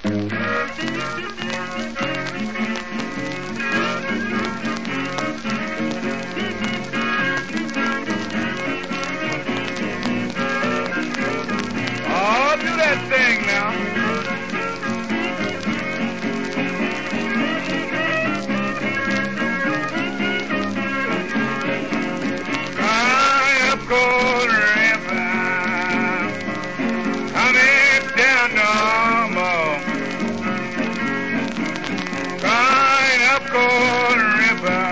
Oh, do that thing now. Cry up Gold River, coming down no more. Cry up Gold River,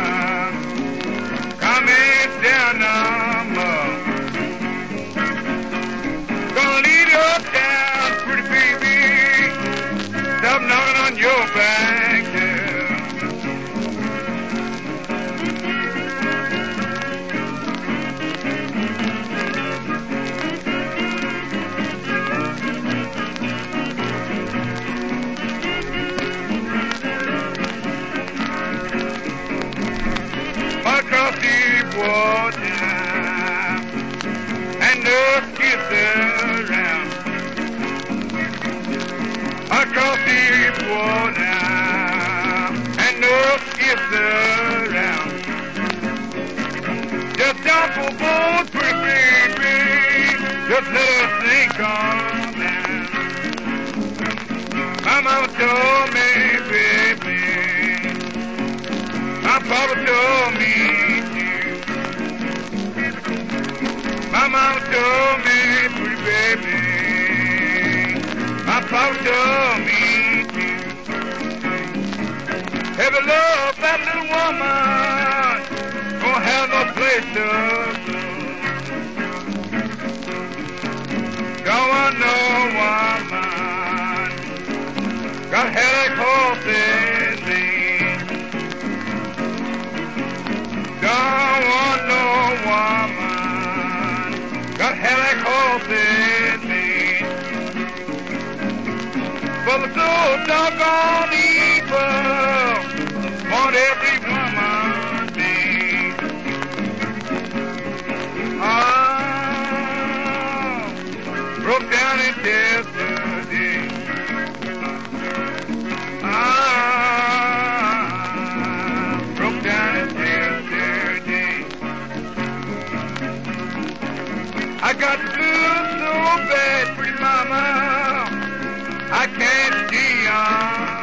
coming down no more. Gonna lead you down, pretty baby. Stop knocking on your back, yeah. Across deep water and no skips around. Across deep water and no skips around. Just jump aboard, pretty baby. Just let us sink on down. My mama told me, baby. My papa told me too. My mama told me, pretty baby. My papa told me too. Heavy love, that little woman, gonna have no place to go. Don't want no woman, got headache horses me. Don't want no woman, got headache horses me. But the so doggone evil, want every woman be. Oh, broke down in yesterday. Broke down in yesterday. I got the blues so bad, pretty mama, I can't see on.